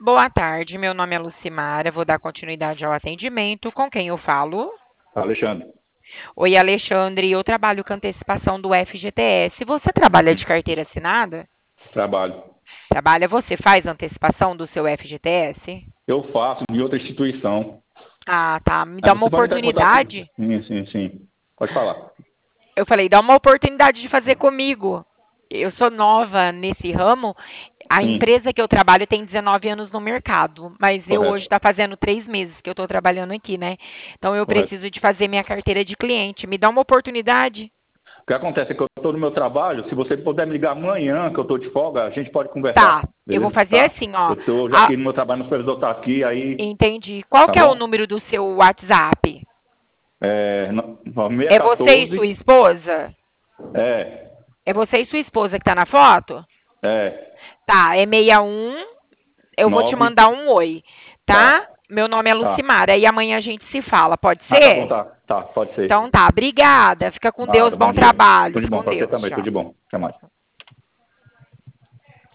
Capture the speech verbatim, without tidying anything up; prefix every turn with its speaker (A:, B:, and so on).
A: Boa tarde, meu nome é Lucimara, vou dar continuidade ao atendimento. Com quem eu falo?
B: Alexandre.
A: Oi, Alexandre, eu trabalho com antecipação do F G T S. Você trabalha de
B: Uhum.
A: carteira assinada?
B: Trabalho.
A: Trabalha, você faz antecipação do seu F G T S?
B: Eu faço de outra instituição.
A: Ah, tá. Me
B: Aí
A: dá uma
B: você pode entrar em contato.
A: oportunidade.
B: Sim, sim, sim. Pode falar.
A: Eu falei, dá uma oportunidade de fazer comigo. Eu sou nova nesse ramo. A
B: Sim,
A: empresa que eu trabalho tem dezenove anos no mercado, mas eu hoje
B: correto.
A: está fazendo três meses que eu estou trabalhando aqui, né? Então eu
B: Correto.
A: preciso de fazer minha carteira de cliente. Me dá uma oportunidade?
B: O que acontece é que eu estou no meu trabalho. Se você puder me ligar amanhã, que eu estou de folga, a gente pode conversar.
A: Tá, eu vou
B: Beleza?
A: fazer
B: Tá.
A: assim, ó.
B: Eu estou já
A: A-
B: aqui no meu trabalho, no supervisor está aqui, aí.
A: entendi. Qual
B: Tá
A: que é o
B: bom?
A: número do seu WhatsApp?
B: É. no-
A: É você e sua
B: seis um quatro.
A: esposa?
B: É.
A: É você e sua esposa que tá na foto?
B: É.
A: Tá, é sessenta e um. Eu vou te
B: Nove.
A: mandar um oi, tá?
B: Tá.
A: Meu nome é
B: Tá.
A: Lucimara e amanhã a gente se fala, pode
B: Ah, tá bom,
A: ser?
B: tá. Tá, pode ser.
A: Então tá, obrigada. Fica com Deus,
B: Nada, bom
A: bom
B: dia.
A: trabalho.
B: Tudo de
A: Fica
B: bom
A: com
B: para você
A: Deus,
B: também, tudo
A: tchau.
B: de bom. Até mais.